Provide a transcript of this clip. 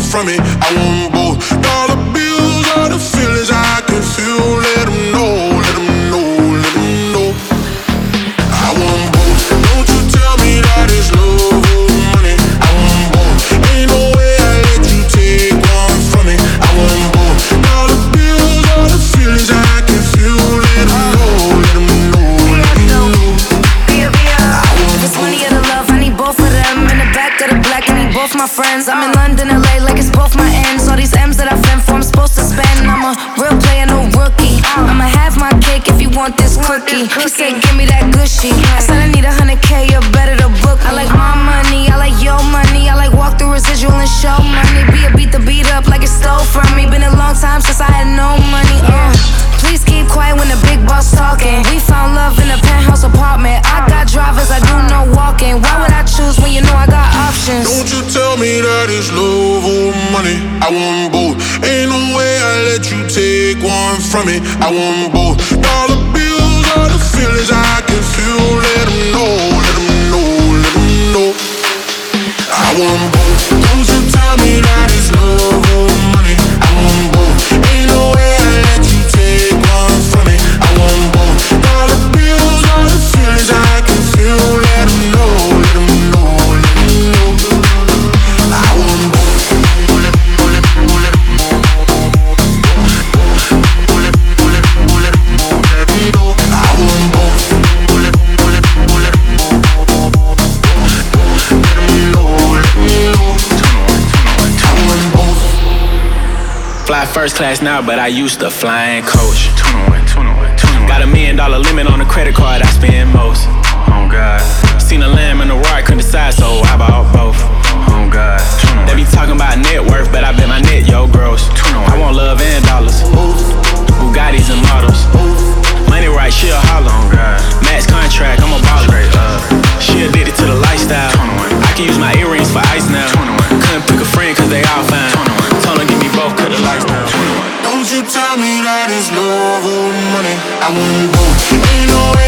from it. I want both. Dollar bills are the feelings I can feel. Let them know, let them know, let them know. I want both. Don't you tell me that it's love or money. I want both. Ain't no way I let you take one from me. I want both. Dollar bills are the feelings I can feel. Let them know, let them know, let them know. If it's money or the love, I need both of them. In the back of the black, I need both my friends. I'm in London, LA, like it's both my ends. All these M's that I've been for, I'm supposed to spend. I'm a real player, no rookie. I'ma have my cake if you want this cookie. He said, give me that gushy. I said, I need 100K, you better to book me. I like my money, I like your money. I like walk through residual and show money. Beat the beat up like it stole from me. Been a long time since I had no money. Please keep quiet when the big boss talking. We found love in a penthouse apartment. I got drivers, I do no walking. Why would I choose when you know I got options? Don't you tell me that it's love or money. I want both. Ain't no way I let you take one from me. I want both. Dollar bills are the feelings I can feel. Let them know, let them know, let them know. I want both. Don't you tell me that it's love or money. I want both. Ain't no way I let you take one from me. I want both. Dollar bills are the feelings I can feel. Let them know, let them know, let them know. I want both. Fly first class now, but I used to fly in coach. Got $1 million limit on the credit card, I spend most. Oh God. Seen a lamb and a roar, I couldn't decide, so I bought both. Oh God. They be talking about net worth, but I bet my net, yo, gross. I want love and dollars. Bugattis and models. Money right, she a holler. Oh God. Max contract, I'm a baller. She addicted to the lifestyle. I can use my earrings for ice now. Couldn't pick a friend cause they all fine. Told her give me both, cut the lights down. Don't you tell me that it's love or money. I want both. Ain't no